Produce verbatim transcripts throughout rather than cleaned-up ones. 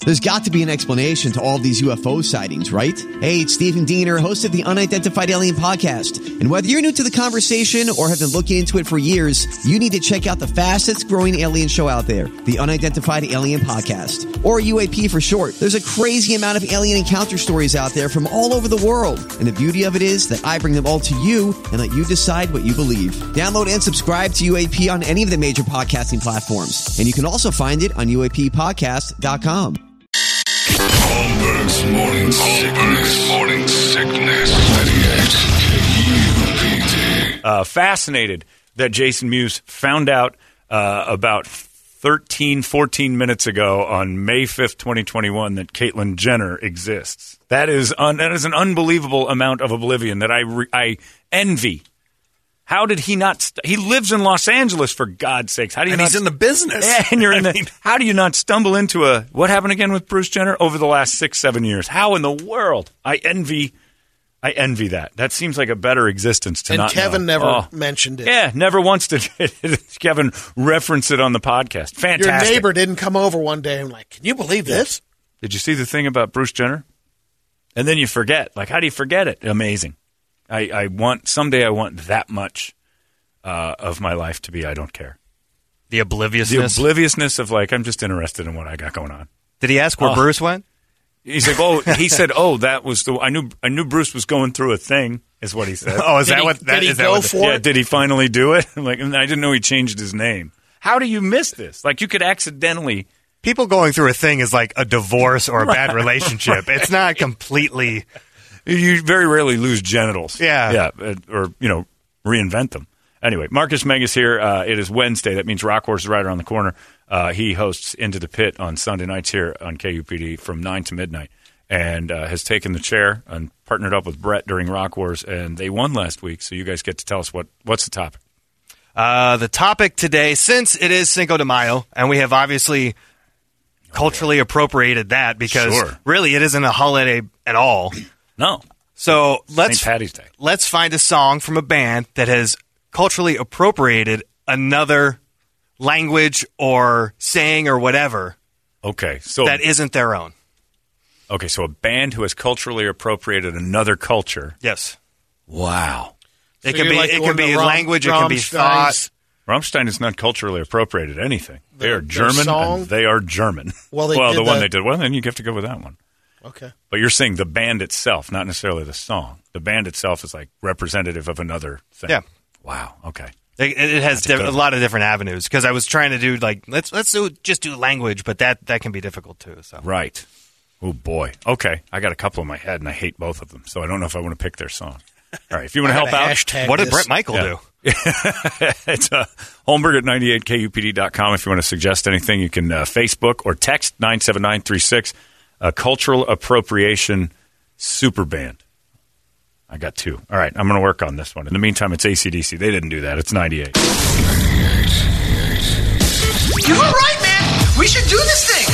There's got to be an explanation to all of these U F O sightings, right? Hey, it's Stephen Diener, host of the Unidentified Alien Podcast. And whether you're new to the conversation or have been looking into it for years, you need to check out the fastest growing alien show out there, the Unidentified Alien Podcast, or U A P for short. There's a crazy amount of alien encounter stories out there from all over the world. And the beauty of it is that I bring them all to you and let you decide what you believe. Download and subscribe to U A P on any of the major podcasting platforms. And you can also find it on U A P podcast dot com. Holmberg's Morning Sickness. Morning Sickness. ninety-eight K U P D. Uh, fascinated that Jason Mewes found out uh, about thirteen, fourteen minutes ago on May fifth, twenty twenty-one that Caitlyn Jenner exists. That is un- that is an unbelievable amount of oblivion that I re- I envy. How did he not? St- he lives in Los Angeles, for God's sakes. How do you? And not he's in the business. Yeah, and you're in I the. mean, how do you not stumble into a? What happened again with Bruce Jenner over the last six, seven years? How in the world? I envy. I envy that. That seems like a better existence to and not Kevin know. never Oh. mentioned it. Yeah, never once did Kevin reference it on the podcast. Fantastic. Your neighbor didn't come over one day and like, can you believe this? Did you see the thing about Bruce Jenner? And then you forget. Like, how do you forget it? Amazing. I, I want someday. I want that much. Uh, of my life to be, I don't care. the The obliviousness. obliviousness of like, I'm just interested in what I got going on. Did he ask where Oh. Bruce went? He's like, oh, he said, oh, that was the, I knew, I knew Bruce was going through a thing, is what he said. Oh, is Did that he- what that did he is? That go what the- for yeah, it? did he finally do it? I'm like, I didn't know he changed his name. How do you miss this? Like, you could accidentally. People going through a thing is like a divorce or a bad relationship. It's not completely. You very rarely lose genitals. Yeah. Yeah, uh, or, you know, reinvent them. Anyway, Marcus Megas here. Uh, it is Wednesday. That means Rock Wars is right around the corner. Uh, he hosts Into the Pit on Sunday nights here on K U P D from nine to midnight and uh, has taken the chair and partnered up with Brett during Rock Wars, and they won last week, so you guys get to tell us what what's the topic. Uh, the topic today, since it is Cinco de Mayo, and we have obviously culturally appropriated that because Sure. really it isn't a holiday at all. No. So let's Saint Patty's Day. let's find a song from a band that has culturally appropriated another language or saying or whatever Okay, so that isn't their own. okay, so a band who has culturally appropriated another culture. Yes, Wow. it So can you're be like it going can be to Ram- language, it can be thought. Rammstein's- Rammstein is not culturally appropriated anything. They Their- are their German, song? and they are German. Well, they well did the one the- they did. Well, then you have to go with that one. Okay. But you're saying the band itself, not necessarily the song. The band itself is like representative of another thing. Yeah. Wow. Okay. It, it has That's diff- good a one. lot of different avenues because I was trying to do like let's let's do, just do language, but that that can be difficult too. So Right. Oh, boy. Okay. I got a couple in my head, and I hate both of them, so I don't know if I want to pick their song. All right. If you want to help gotta out. hashtag what did this. Brett Michael Yeah. do? It's uh, Holmberg at ninety-eight K U P D dot com. If you want to suggest anything, you can uh, Facebook or text nine seven nine three six. Uh, Cultural Appropriation Super Band. I got two. All right, I'm going to work on this one. In the meantime, it's A C D C. They didn't do that. It's ninety-eight. You were right, man. We should do this thing.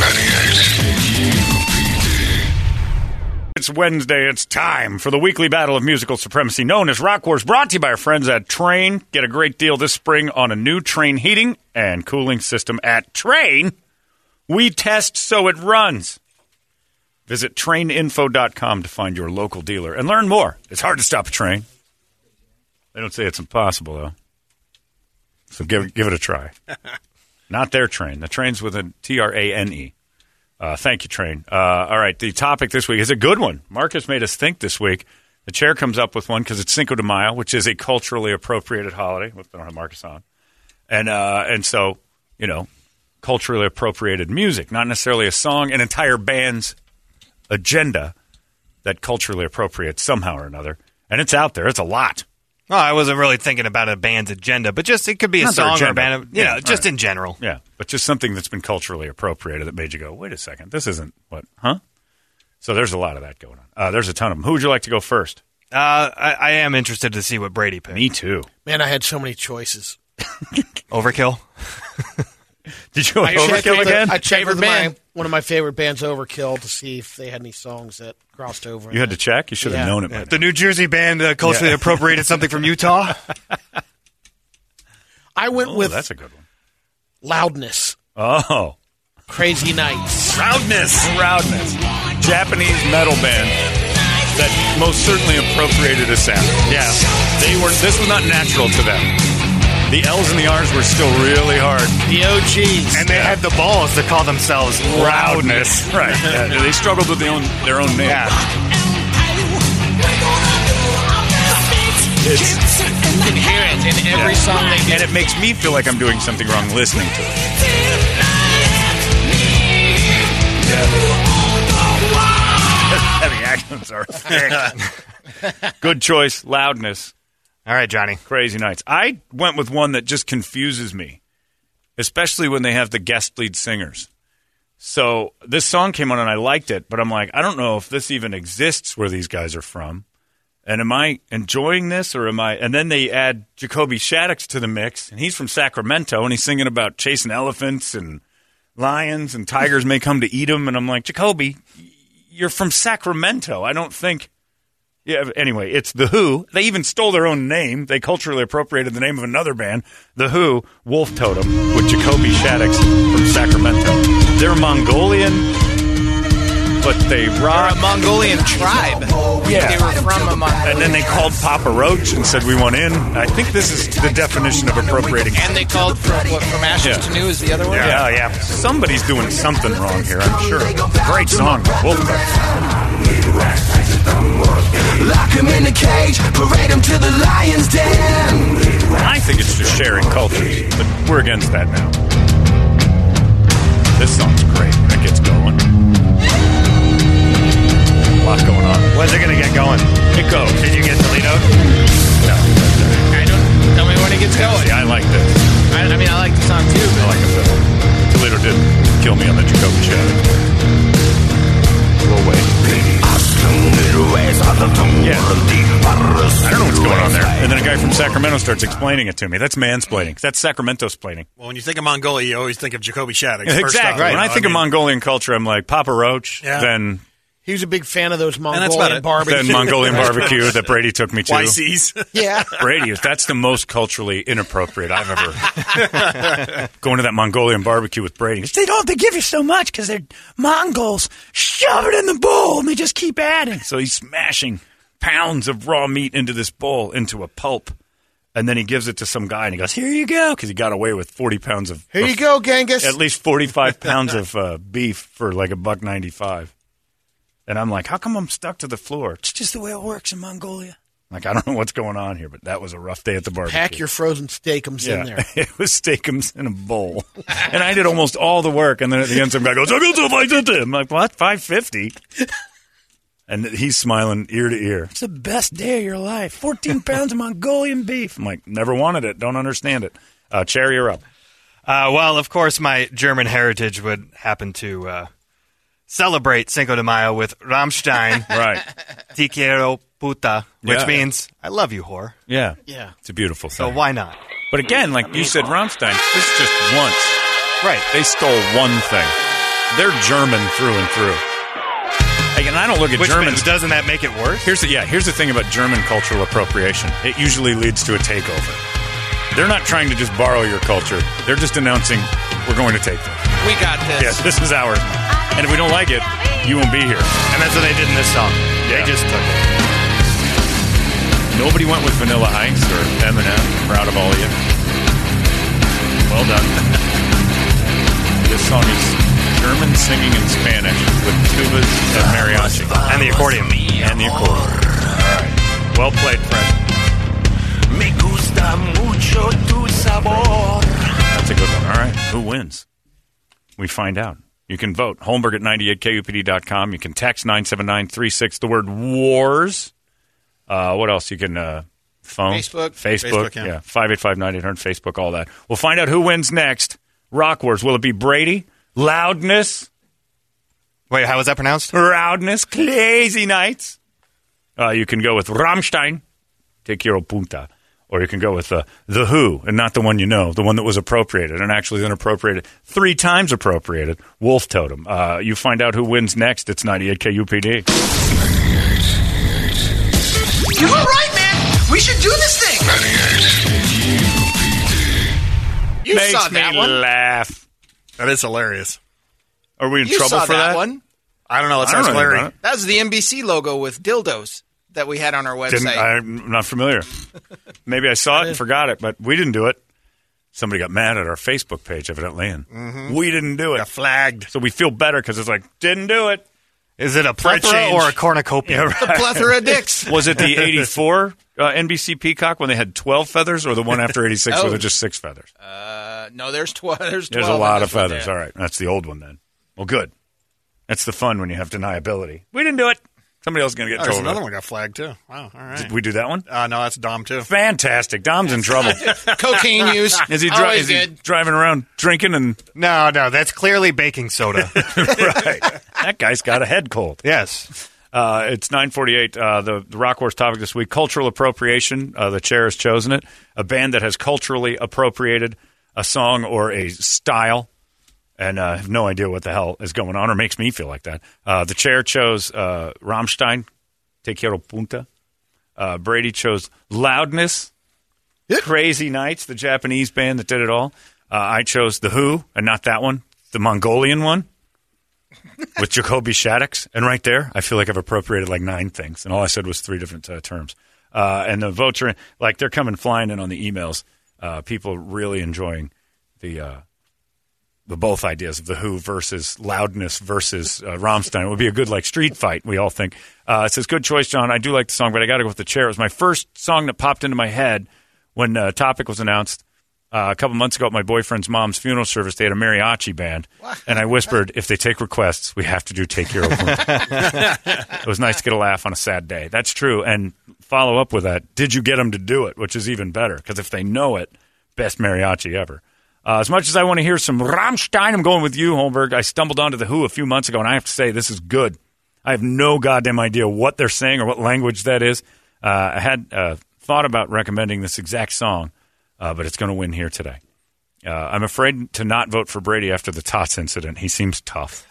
It's Wednesday. It's time for the weekly battle of musical supremacy known as Rock Wars, brought to you by our friends at Train. Get a great deal this spring on a new Train heating and cooling system at Train. We test so it runs. Visit train info dot com to find your local dealer and learn more. It's hard to stop a train. They don't say it's impossible, though. So give, give it a try. Not their train. The train's with a T R A N E. Uh, thank you, Train. Uh, all right, the topic this week is a good one. Marcus made us think this week. The chair comes up with one because it's Cinco de Mayo, which is a culturally appropriated holiday. Whoops, I don't have Marcus on. And, uh, and so, you know, culturally appropriated music, not necessarily a song, an entire band's agenda that culturally appropriates somehow or another. And it's out there. It's a lot. Well, I wasn't really thinking about a band's agenda, but just it could be a Not their song or a agenda. band. Of, you Yeah, know, just right. in general. Yeah, but just something that's been culturally appropriated that made you go, wait a second, this isn't what, huh? So there's a lot of that going on. Uh, there's a ton of them. Who would you like to go first? Uh, I, I am interested to see what Brady picked. Me too. Man, I had so many choices. Overkill. Did you go I checked Overkill with the- again? I checked Favorite with my, band? one of my favorite bands, Overkill, to see if they had any songs that crossed over. You had to check? You should have Yeah. known it by now. The New Jersey band uh, culturally Yeah. appropriated something from Utah. I went Oh, with that's a good one. Loudness. Oh. Crazy Nights. Roundness. Roundness. Japanese metal band that most certainly appropriated a sound. Yeah. They were. This was not natural to them. The L's and the R's were still really hard. The O Gs. And they had the balls to call themselves Loudness. Right. Yeah, they struggled with their own, their own name. Yeah. It's, You can hear it in every yeah. song they do. And it makes me feel like I'm doing something wrong listening to it. Heavy accents are thick. Good choice. Loudness. All right, Johnny. Crazy Nights. I went with one that just confuses me, especially when they have the guest lead singers. So this song came on and I liked it, but I'm like, I don't know if this even exists where these guys are from. And am I enjoying this or am I? And then they add Jacoby Shaddix to the mix, and he's from Sacramento, and he's singing about chasing elephants and lions and tigers may come to eat them. And I'm like, Jacoby, you're from Sacramento. I don't think. Yeah. Anyway, it's The Who. They even stole their own name. They culturally appropriated the name of another band, The Who, Wolf Totem, with Jacoby Shaddix from Sacramento. They're Mongolian. But they rock. They're a Mongolian tribe. Yeah. They were from a Mongolian And then they called Papa Roach and said we want in. I think this is the definition of appropriating. And they called from, what, From Ashes Yeah. to New is the other one? Yeah, yeah. Somebody's doing something wrong here, I'm sure. Great song. Wolf Totem. Lock him in a cage, parade him to the lion's den. I think it's just sharing cultures, but we're against that now. This song's great. It gets going. A lot going on. When's it going to get going? It goes. Did you get Toledo? No. I don't. Tell me when it gets going. See, I like this. I, I mean, I like the song too. I But like it better. Toledo did kill me on the Jacoby Shaddix. We'll wait. Yeah. I don't know what's going on there. And then a guy from Sacramento starts explaining it to me. That's mansplaining. That's Sacramento's splaining. Well, when you think of Mongolia, you always think of Jacoby Shaddix. First Exactly. off, When I you know, think of mean, Mongolian culture, I'm like Papa Roach, Yeah. then He was a big fan of those that's about Mongolian it. barbecue. then Mongolian barbecue that Brady took me to. Y Cs. Yeah. Brady, that's the most culturally inappropriate I've ever going to that Mongolian barbecue with Brady. They don't. They give you so much because they're Mongols. Shove it in the bowl and they just keep adding. So he's smashing pounds of raw meat into this bowl into a pulp, and then he gives it to some guy and he goes, "Here you go," because he got away with forty pounds of. Here you go, Genghis. At least forty-five pounds of uh, beef for like a buck ninety-five. And I'm like, how come I'm stuck to the floor? It's just the way it works in Mongolia. Like, I don't know what's going on here, but that was a rough day at the barbecue. Pack your frozen steakums in there. It was steakums in a bowl. And I did almost all the work. And then at the end, some guy goes, I got to five fifty. I'm like, what? five fifty? And he's smiling ear to ear. It's the best day of your life. fourteen pounds of Mongolian beef. I'm like, never wanted it. Don't understand it. Uh, Cherry, you're up. Uh, well, of course, my German heritage would happen to uh, celebrate Cinco de Mayo with Rammstein, Right. Te quiero puta, which Yeah. means I love you, whore. Yeah. Yeah. It's a beautiful So thing. why not? But again, like you said, Rammstein, this is just once. Right. They stole one thing. They're German through and through. Like, and I don't look at Which Germans. means, doesn't that make it worse? Here's the, yeah, here's the thing about German cultural appropriation. It usually leads to a takeover. They're not trying to just borrow your culture. They're just announcing, we're going to take this. We got this. Yes, this is ours. And if we don't like it, you won't be here. And that's what they did in this song. Yeah. They just took it. Nobody went with Vanilla Ice or Eminem. Proud of all of you. Well done. This song is German singing in Spanish with tubas and mariachi. And the accordion. And the accordion. All right. Well played, friend. Me gusta mucho tu sabor. That's a good one. All right. Who wins? We find out. You can vote. Holmberg at ninety-eight K U P D dot com. You can text nine seven nine three six the word wars. Uh, what else? You can uh, phone. Facebook. Facebook. Facebook, yeah. yeah. five eight five nine eight hundred. Facebook, all that. We'll find out who wins next. Rock Wars. Will it be Brady? Loudness? Wait, how was that pronounced? Loudness? Crazy Nights? Uh, you can go with Rammstein. Te quiero punta. Or you can go with uh, The Who, and not the one you know, the one that was appropriated, and actually then appropriated, three times appropriated, Wolf Totem. Uh, you find out who wins next. It's ninety-eight K U P D. You were right, man. We should do this thing. ninety-eight K U P D. You Makes saw me that one. laugh. That is hilarious. Are we in You trouble saw for that, that? one. I don't know. Let's I don't ask know anything Larry. about it. That was the N B C logo with dildos that we had on our Didn't, website. I'm not familiar. Maybe I saw it and forgot it, but we didn't do it. Somebody got mad at our Facebook page, evidently, and Mm-hmm. we didn't do it. Got flagged. So we feel better because it's like, didn't do it. Is it a For a plethora change. or a cornucopia? Yeah, The right. plethora of dicks. Was it the eighty-four uh, N B C Peacock when they had twelve feathers, or the one after eighty-six Oh. where they're just six feathers? Uh, no, there's twelve. There's twelve. There's a lot on of this one feathers. there. All right, that's the old one then. Well, good. That's the fun when you have deniability. We didn't do it. Somebody else is going to get Oh, there's trouble. another one got flagged too. Wow. All right. Did we do that one? Uh, no, that's Dom too. Fantastic. Dom's in trouble. Cocaine use. Is he, dri- Always is he good. driving around drinking and No, no, that's clearly baking soda. right? That guy's got a head cold. Yes. Uh, it's nine forty-eight. Uh, the, the Rock Wars topic this week, cultural appropriation. Uh, the chair has chosen it. A band that has culturally appropriated a song or a style. And I uh, have no idea what the hell is going on or makes me feel like that. Uh, the chair chose uh, Rammstein, Te Quiero Punta. Uh, Brady chose Loudness, Crazy Nights, the Japanese band that did it all. Uh, I chose The Who, and not that one, the Mongolian one with Jacoby Shaddix. And right there, I feel like I've appropriated like nine things. And all I said was three different uh, terms. Uh, and the votes are, in, like, they're coming flying in on the emails. Uh, people really enjoying the... Uh, The both ideas of the Who versus Loudness versus uh, Rammstein. It would be a good like street fight, we all think. Uh, it says, good choice, John. I do like the song, but I got to go with the chair. It was my first song that popped into my head when uh, Topic was announced uh, a couple months ago at my boyfriend's mom's funeral service. They had a mariachi band, and I whispered, if they take requests, we have to do Take Your Own. It was nice to get a laugh on a sad day. That's true. And follow up with that, did you get them to do it, which is even better, because if they know it, best mariachi ever. Uh, as much as I want to hear some Rammstein, I'm going with you, Holmberg. I stumbled onto The Who a few months ago, and I have to say, this is good. I have no goddamn idea what they're saying or what language that is. Uh, I had uh, thought about recommending this exact song, uh, but it's going to win here today. Uh, I'm afraid to not vote for Brady after the Tots incident. He seems tough.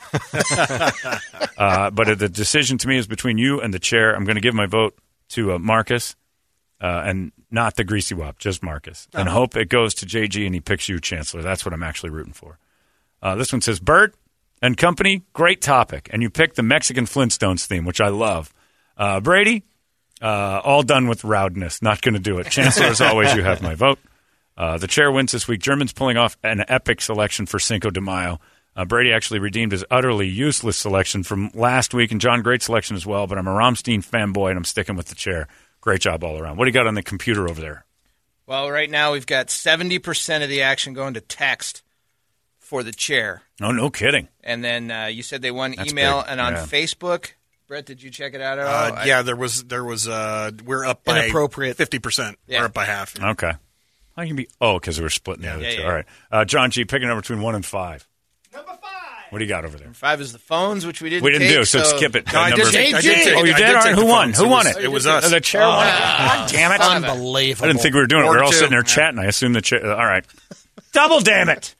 uh, but the decision to me is between you and the chair. I'm going to give my vote to uh, Marcus. Uh, and not the Greasy Wop, just Marcus. And Uh-huh. hope it goes to J G and he picks you Chancellor. That's what I'm actually rooting for. Uh, this one says, Bert and company, great topic. And you picked the Mexican Flintstones theme, which I love. Uh, Brady, uh, all done with Roudness. Not going to do it. Chancellor, as always, you have my vote. Uh, the chair wins this week. Germans pulling off an epic selection for Cinco de Mayo. Uh, Brady actually redeemed his utterly useless selection from last week. And John, great selection as well. But I'm a Rammstein fanboy, and I'm sticking with the chair. Great job all around. What do you got on the computer over there? Well, right now we've got seventy percent of the action going to text for the chair. Oh, no kidding. And then uh, you said they won That's email big. and on Yeah. Facebook. Brett, did you check it out at all? Uh, I- yeah, there was there was uh, we're up by Inappropriate. fifty percent. Yeah. We're up by half. Okay. How can be? Oh, because we're splitting the other Yeah, two. yeah. All right. Uh, John G, picking up between one and five. Number five. What do you got over there? Five is the phones, which we didn't We didn't take, do, so, skip it. No, I Number- did take, I did take, Oh, you I did? did All right, take who the won? phones. Who It won was- it? It was us. Oh, the chair won. God damn it. Unbelievable. I didn't think we were doing it. Four We were all two. sitting there Yeah. chatting. I assumed the chair. All right. Double damn it.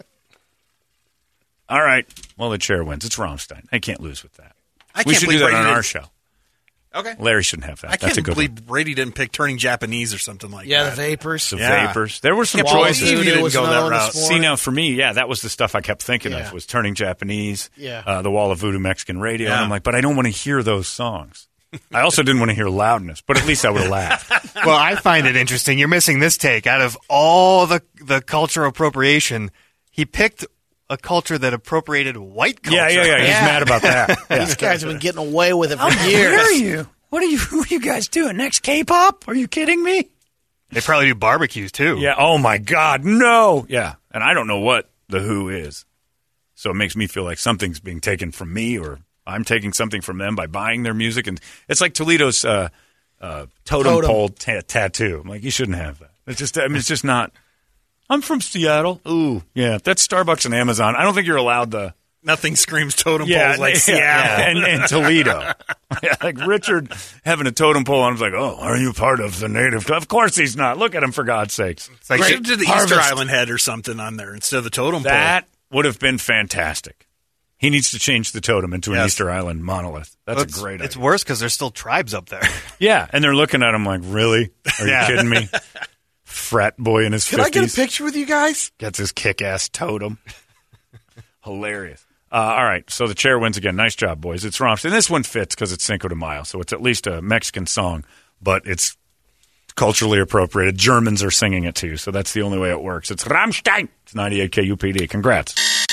All right. Well, the chair wins. It's Rammstein. I can't lose with that. I we can't should do believe that Brady on didn't- our show. Okay. Larry shouldn't have that. I That's a can't good believe one. Brady didn't pick turning Japanese or something like Yeah, that. the vapors. The Yeah. vapors. There were some Can't believe choices. you didn't was go that another one route. this See, morning. now, for me, yeah, that was the stuff I kept thinking Yeah. of, was turning Japanese, Yeah. uh, the Wall of Voodoo Mexican Radio. And Yeah. I'm like, but I don't want to hear those songs. I also didn't want to hear Loudness, but at least I would have laughed. Well, I find it interesting. You're missing this take. Out of all the the cultural appropriation, he picked a culture that appropriated white culture. Yeah, yeah, yeah. He's Yeah. mad about that. Yeah. These guys have been getting away with it for years. you? What are you? What are you guys doing next? K-pop? Are you kidding me? They probably do barbecues too. Yeah. Oh my God, no. Yeah. And I don't know what the Who is, so it makes me feel like something's being taken from me, or I'm taking something from them by buying their music. And it's like Toledo's uh, uh, totem, Totem. pole ta- tattoo. I'm like, you shouldn't have that. It's just. I mean, it's just not. I'm from Seattle. Ooh, yeah. That's Starbucks and Amazon. I don't think you're allowed the. Nothing screams totem Yeah, poles like yeah, Seattle. yeah, and, and Toledo. Yeah, like Richard having a totem pole, and I was like, "Oh, are you part of the native?" Of course he's not. Look at him, for God's sakes. It's like They she- should do the Harvest. Easter Island head or something on there instead of the totem pole. That would have been fantastic. He needs to change the totem into an Yes. Easter Island monolith. That's it's, a great idea. It's worse because there's still tribes up there. Yeah, and they're looking at him like, "Really? Are Yeah. you kidding me?" Frat boy in his Can I fifties get a picture with you guys? gets his kick-ass totem. Hilarious. Uh, all right, so the chair wins again. Nice job, boys. It's Rammstein. And this one fits because it's Cinco de Mayo, so it's at least a Mexican song, but it's culturally appropriated. Germans are singing it too, so that's the only way it works. It's Rammstein. It's ninety-eight K U P D. Congrats.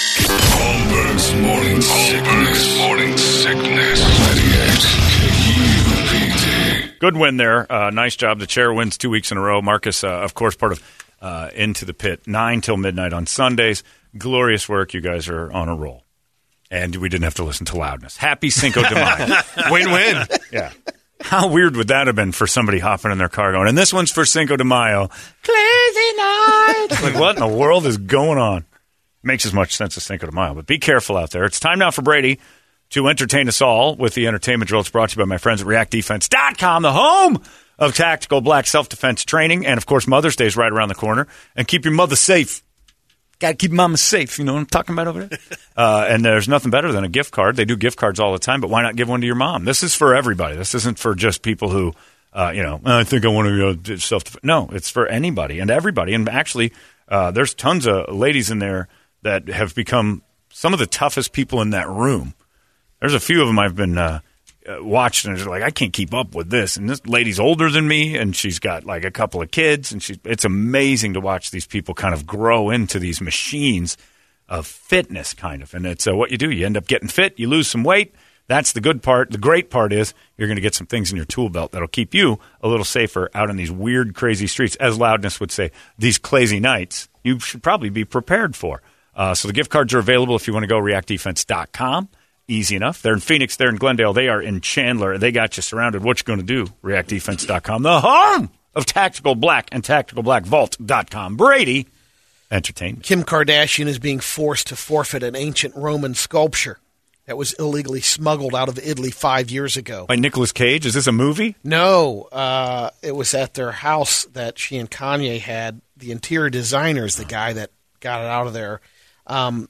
Holmberg's Morning Sickness. Morning Sickness. ninety-eight K U P D. Good win there. Uh, nice job. The chair wins two weeks in a row. Marcus, uh, of course, part of uh, Into the Pit, nine till midnight on Sundays. Glorious work. You guys are on a roll. And we didn't have to listen to loudness. Happy Cinco de Mayo. Win-win. Yeah. How weird would that have been for somebody hopping in their car going, and this one's for Cinco de Mayo. Crazy night. Like, what in the world is going on? Makes as much sense as Cinco de Mayo. But be careful out there. It's time now for Brady to entertain us all with the entertainment drill. It's brought to you by my friends at react defense dot com, the home of tactical black self-defense training. And, of course, Mother's Day is right around the corner. And keep your mother safe. Got to keep mama safe. You know what I'm talking about over there? Uh, and there's nothing better than a gift card. They do gift cards all the time, but why not give one to your mom? This is for everybody. This isn't for just people who, uh, you know, I think I want to go self-defense. No, it's for anybody and everybody. And actually, uh, there's tons of ladies in there that have become some of the toughest people in that room. There's a few of them I've been uh, watched, and they're like, I can't keep up with this. And this lady's older than me, and she's got like a couple of kids, and she, it's amazing to watch these people kind of grow into these machines of fitness, kind of. And it's uh, what you do. You end up getting fit, you lose some weight. That's the good part. The great part is you're going to get some things in your tool belt that'll keep you a little safer out in these weird, crazy streets. As Loudness would say, these crazy nights you should probably be prepared for. Uh, so the gift cards are available if you want to go react defense dot com. Easy enough. They're in Phoenix. They're in Glendale. They are in Chandler. They got you surrounded. What you going to do? react defense dot com, the home of Tactical Black and tactical black vault dot com. Brady, entertainment. Kim Kardashian is being forced to forfeit an ancient Roman sculpture that was illegally smuggled out of Italy five years ago. By Nicolas Cage? Is this a movie? No. Uh, it was at their house that she and Kanye had. The interior designer is the guy that got it out of there. Um,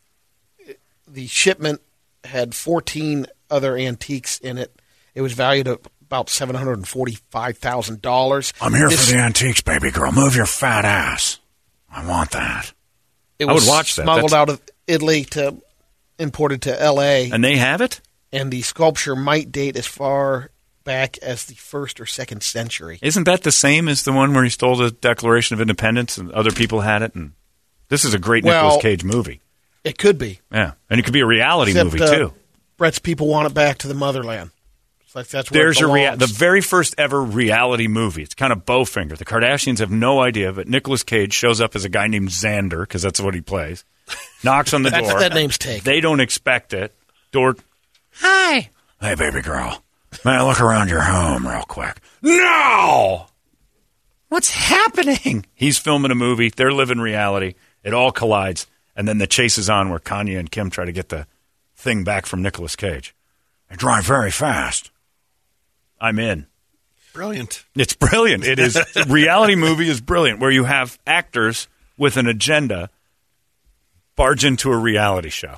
the shipment had fourteen other antiques in it. It was valued at about seven hundred forty-five thousand dollars. I'm here this, for the antiques, baby girl. Move your fat ass. I want that. It I was would watch that. smuggled That's... out of Italy to imported to L A And they have it? And the sculpture might date as far back as the first or second century. Isn't that the same as the one where he stole the Declaration of Independence and other people had it? And this is a great well, Nicolas Cage movie. It could be. Yeah, and it could be a reality Except, movie, uh, too. Brett's people want it back to the motherland. It's like that's where There's it your rea- belongs. the very first ever reality movie. It's kind of Bowfinger. The Kardashians have no idea, but Nicolas Cage shows up as a guy named Xander, because that's what he plays. Knocks on the That's- door. that name's taken. They don't expect it. Door. Hi. Hey, baby girl. May I look around your home real quick? No! What's happening? He's filming a movie. They're living reality. It all collides. And then the chase is on where Kanye and Kim try to get the thing back from Nicolas Cage. They drive very fast. I'm in. Brilliant. It's brilliant. It is. Reality movie is brilliant, where you have actors with an agenda barge into a reality show.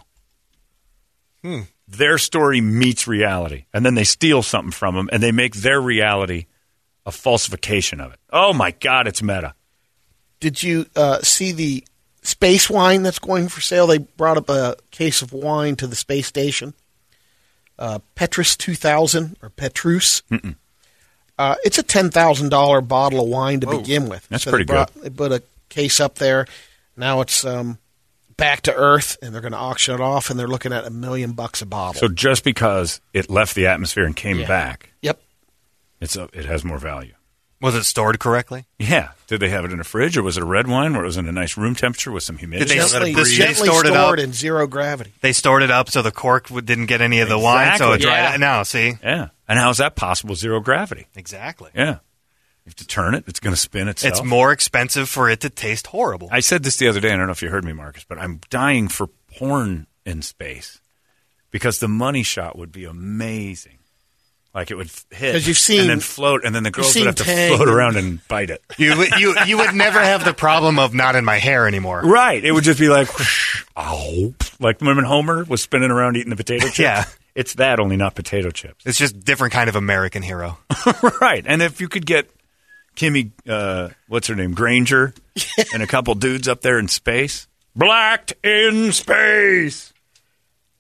Hmm. Their story meets reality, and then they steal something from them, and they make their reality a falsification of it. Oh, my God, it's meta. Did you uh, see the space wine that's going for sale? They brought up a case of wine to the space station. Uh, Petrus two thousand, or Petrus. Mm-mm. Uh, it's a ten thousand dollars bottle of wine to Whoa. begin with. That's so pretty they brought, good. They put a case up there. Now it's um, back to Earth, and they're going to auction it off, and they're looking at a million bucks a bottle. So just because it left the atmosphere and came Yeah. back, Yep. it's a, it has more value. Was it stored correctly? Yeah. Did they have it in a fridge, or was it a red wine where it was in a nice room temperature with some humidity? Did they- Gently, breathe. gently They stored it stored up. in zero gravity. They stored it up so the cork w- didn't get any of the wine, so it Exactly. dried Yeah. out. No, see? Yeah. And how is that possible? Zero gravity. Exactly. Yeah. You have to turn it. It's going to spin itself. It's more expensive for it to taste horrible. I said this the other day. I don't know if you heard me, Marcus, but I'm dying for porn in space because the money shot would be amazing. Like it would f- hit 'Cause you've seen- and then float, and then the girls would seen have to Tang. float around and bite it. You would- you you would never have the problem of not in my hair anymore. Right. It would just be like, oh, like when Homer was spinning around eating the potato chips. Yeah. It's that, only not potato chips. It's just different kind of American hero. Right. And if you could get Kimmy, uh, what's her name, Granger, and a couple dudes up there in space. Blacked in space.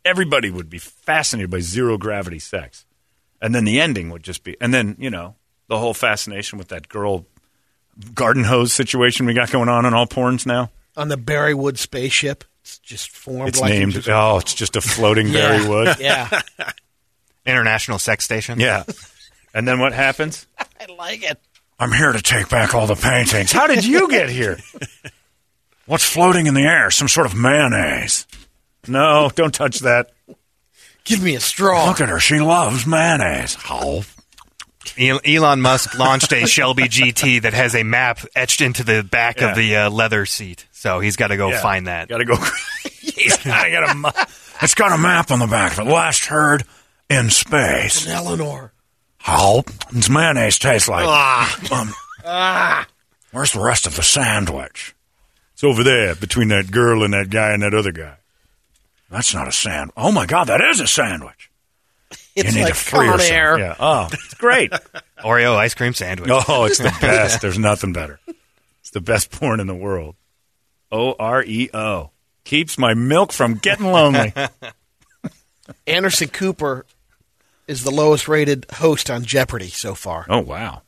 everybody would be fascinated by zero gravity sex. And then the ending would just be, and then, you know, the whole fascination with that girl garden hose situation we got going on in all porns now. On the Berrywood spaceship. It's just formed It's like named, it just, oh, it's just a floating Yeah. Berrywood. Yeah. International Sex Station. Yeah. And then what happens? I like it. I'm here to take back all the paintings. How did you get here? What's floating in the air? Some sort of mayonnaise. No, don't touch that. Give me a straw. Look at her. She loves mayonnaise. Oh. El- Elon Musk launched a Shelby G T that has a map etched into the back Yeah. of the uh, leather seat. So he's got to go Yeah. find that. Got to go. He's got to get a. ma- It's got a map on the back of it. Last heard in space. And Eleanor. How does mayonnaise taste like? Ah. Um, where's the rest of the sandwich? It's over there between that girl and that guy and that other guy. That's not a sandwich. Oh my God, that is a sandwich. It's you need like to free Con yourself. Air. Yeah. Oh, it's great. Oreo ice cream sandwich. Oh, it's the best. There's nothing better. It's the best porn in the world. O R E O. Keeps my milk from getting lonely. Anderson Cooper is the lowest rated host on Jeopardy so far, Oh, wow.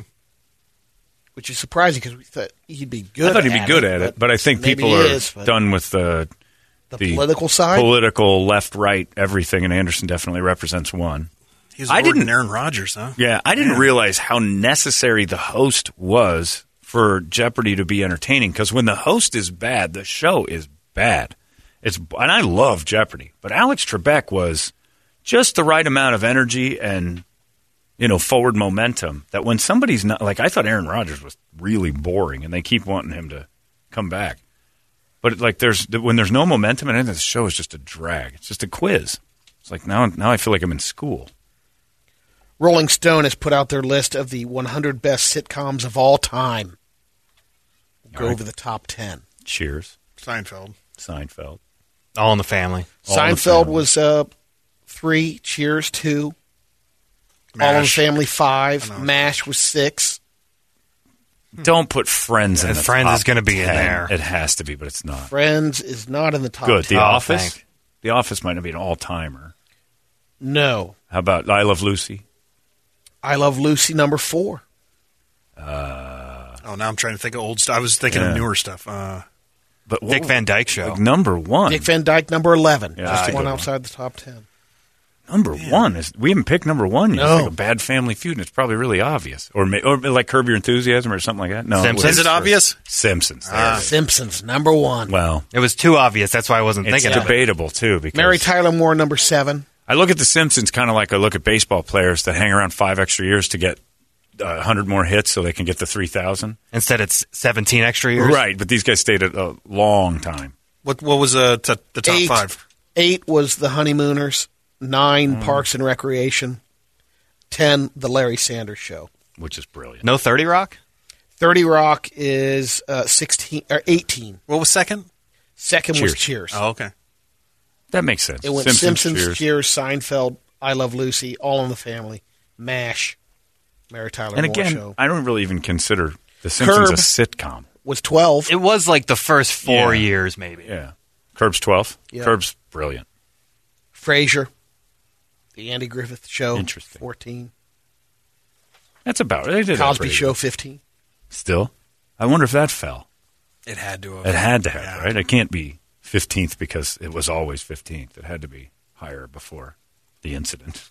which is surprising because we thought he'd be good I thought he'd be at good it, at it, but I think maybe people he are is, but done with the, the political side. political left, right, everything, and Anderson definitely represents one. He's I I didn't- didn't Aaron Rodgers, huh? Yeah, I didn't realize how necessary the host was for Jeopardy to be entertaining. Because when the host is bad, the show is bad. It's and I love Jeopardy, but Alex Trebek was just the right amount of energy and you know forward momentum that when somebody's not like I thought Aaron Rodgers was really boring, and they keep wanting him to come back. But like there's when there's no momentum, and the show is just a drag. It's just a quiz. It's like now now I feel like I'm in school. Rolling Stone has put out their list of the one hundred best sitcoms of all time. We'll go All right. over the top ten. Cheers, Seinfeld. Seinfeld. All in the family. All in the Seinfeld Family. was uh, three. Cheers two. All in the MASH. Family I five. know. MASH was six. Don't put Friends in And the Friends top is gonna be in ten. there. It has to be, but it's not. Friends is not in the top Good. The ten. Oh, Office. thank. The Office might not be an all-timer. No. How about I Love Lucy? I Love Lucy number four. Oh, now I'm trying to think of old stuff. I was thinking Yeah. of newer stuff. Uh, But Dick what- Van Dyke Show. like number one. Dick Van Dyke number eleven. Yeah, Just that's a one good one. outside the top ten. number one is we haven't picked number one yet. No. It's like a Bad Family Feud, and it's probably really obvious, or may, or like Curb Your Enthusiasm or something like that. No, Simpsons? was Is it first. obvious? Simpsons. There Ah. it is. Simpsons number one. Well, It was too obvious. That's why I wasn't it's thinking of it. debatable too because Mary Tyler Moore number seven. I look at the Simpsons kind of like I look at baseball players that hang around five extra years to get a hundred more hits so they can get the three thousand. Instead, it's seventeen extra years. Right, but these guys stayed a, a long time. what what was uh, t- the top Eight. five? Eight was The Honeymooners. Nine, Mm. Parks and Recreation. Ten, The Larry Sanders Show. Which is brilliant. No thirty Rock? thirty Rock is uh, sixteen or eighteen. What was second? Second was Cheers. Cheers. Oh, okay. That makes sense. It went Simpsons, Simpsons, Cheers. Cheers, Seinfeld, I Love Lucy, All in the Family, MASH, Mary Tyler And Moore again, Show. I don't really even consider The Simpsons Curb. a sitcom. Was twelve. It was like the first four Yeah. years, maybe. Yeah. Curb's twelve. Yeah. Curb's brilliant. Frasier, The Andy Griffith Show. Interesting. fourteen. That's about it. They did that Cosby pretty Show, good. fifteen. Still? I wonder if that fell. It had to have. It had to have, Yeah. right? It can't be fifteenth because it was always fifteenth. It had to be higher before the incident.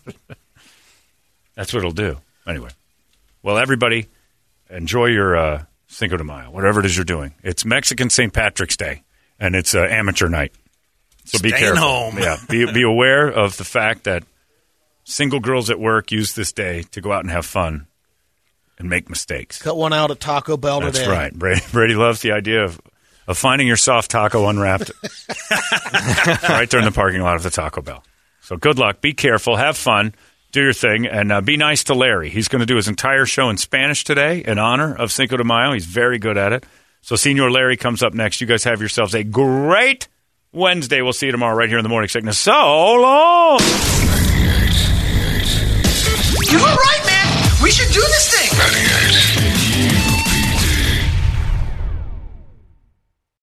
That's what it'll do. Anyway. Well, everybody, enjoy your uh, Cinco de Mayo, whatever it is you're doing. It's Mexican Saint Patrick's Day, and it's uh, amateur night. So be Staying careful. home. Yeah, be, be aware of the fact that single girls at work use this day to go out and have fun and make mistakes. Cut one out at Taco Bell That's today. right. Brady, Brady loves the idea of, of finding your soft taco unwrapped right there in the parking lot of the Taco Bell. So good luck. Be careful. Have fun. Do your thing. And uh, be nice to Larry. He's going to do his entire show in Spanish today in honor of Cinco de Mayo. He's very good at it. So Senor Larry comes up next. You guys have yourselves a great Wednesday. We'll see you tomorrow right here in the Morning Sickness. So long. You were right, man. We should do this thing. ninety-eight